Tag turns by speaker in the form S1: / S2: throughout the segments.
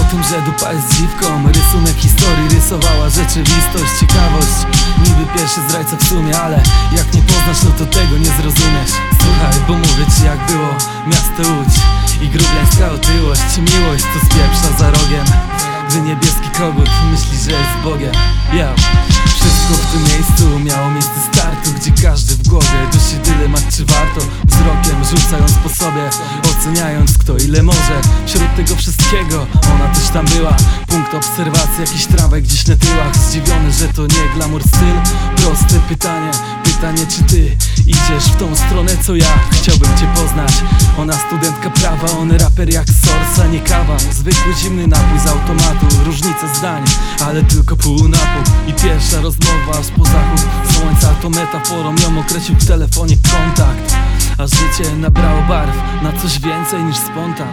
S1: tym, że dupa jest dziwką. Rysunek historii rysowała rzeczywistość, ciekawość. Niby pierwszy zdrajca w sumie, ale jak nie poznasz, no to tego nie zrozumiesz. Słuchaj, bo mówię ci jak było miasto Łódź i grubjańska otyłość. Miłość to spieprza za rogiem, gdy niebieski kogut myśli, że jest Bogiem. Yo. Wszystko w tym miejscu miało miejsce startu, gdzie każdy w głowie dusi dylemat, czy warto. Wzrokiem rzucając po sobie, oceniając kto ile może. Wśród tego wszystkiego ona też tam była. Punkt obserwacji, jakiś tramwaj gdzieś na tyłach. Zdziwiony, że to nie glamour styl. Proste pytanie, czy ty idziesz w tą stronę co ja? Chciałbym cię poznać. Ona studentka prawa, on raper jak Sorsa, nie kawa. Zwykły zimny napój z automatu. Różnica zdań, ale tylko pół na pół. I pierwsza rozmowa aż po zachód słońca to metaforą ją określił w telefonie kontakt. A życie nabrało barw na coś więcej niż spontan.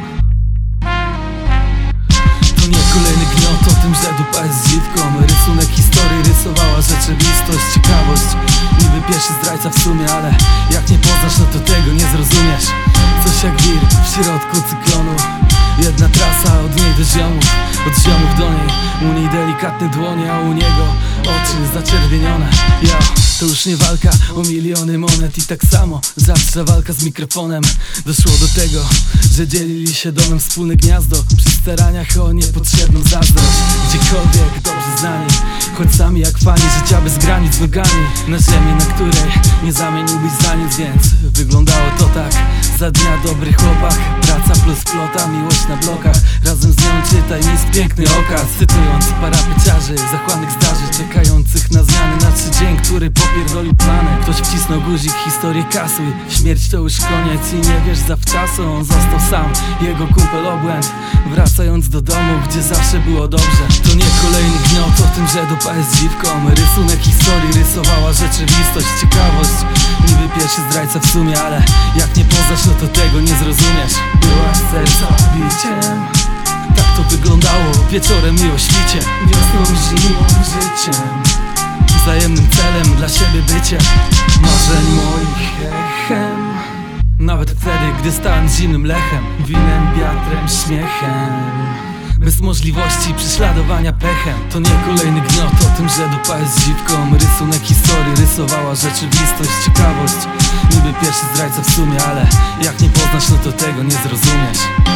S1: To nie kolejny gniot o tym, że dupa jest dziwką. Rysunek historii rysowała rzeczywistość, ciekawość. Niby pierwszy zdrajca w sumie, ale jak nie poznasz, no to tego nie zrozumiesz. Coś jak wir w środku cyklonu. Jedna trasa od niej do ziomów, od ziomów do niej. U niej delikatne dłonie, a u niego oczy zaczerwienione. Ja, to już nie walka o miliony monet. I tak samo zawsze walka z mikrofonem. Doszło do tego, że dzielili się domem, wspólne gniazdo. Przy staraniach o niepotrzebną zazdrość. Gdziekolwiek dobrze znani, choć sami jak fani życia bez granic nogami. Na ziemi, na której nie zamieniłbyś za nic. Więc wyglądało to tak. Za dnia dobry chłopak, praca plus flota, miłość na blokach. Razem z nią czytaj nic, piękny okaz. Cytując parapeciarzy, zachłannych zdarzy, czekających na zmiany, na dzień, który popierdolił plany. Ktoś wcisnął guzik, historię kasuj. Śmierć to już koniec i nie wiesz zawczasu. On został sam, jego kumpel obłęd. Wracając do domu, gdzie zawsze było dobrze. To nie kolejny gniot o tym, że dupa jest dziwką. Rysunek historii rysowała rzeczywistość, ciekawość. Niby pierwszy zdrajca w sumie, ale jak nie poznasz, no to tego nie zrozumiesz. Byłaś serca biciem, tak to wyglądało wieczorem miłośnicie. Wiosną, zimą, życiem, wzajemnym celem dla siebie bycie. Marzeń moich echem, nawet wtedy, gdy stałem z zimnym lechem. Winem, wiatrem, śmiechem, bez możliwości prześladowania pechem. To nie kolejny gniot o tym, że dupa jest dziwką. Rysunek historii rysowała rzeczywistość, ciekawość. Niby pierwszy zdrajca w sumie, ale jak nie poznasz, no to tego nie zrozumiesz.